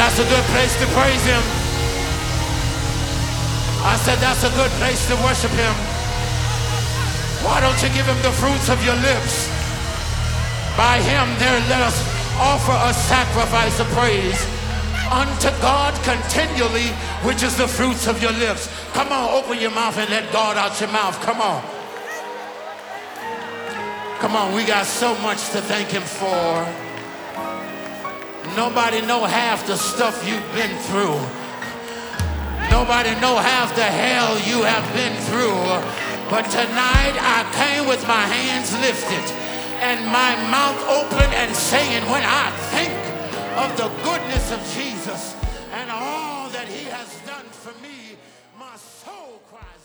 that's a good place to praise him. I said that's a good place to worship him. Why don't you give him the fruits of your lips? By him there let us offer a sacrifice of praise unto God continually, which is the fruits of your lips. Come on, open your mouth and let God out your mouth. Come on. Come on, we got so much to thank him for. Nobody know half the stuff you've been through. Nobody know half the hell you have been through. But tonight I came with my hands lifted and my mouth open and saying, when I think of the goodness of Jesus and all that he has done for me, my soul cries.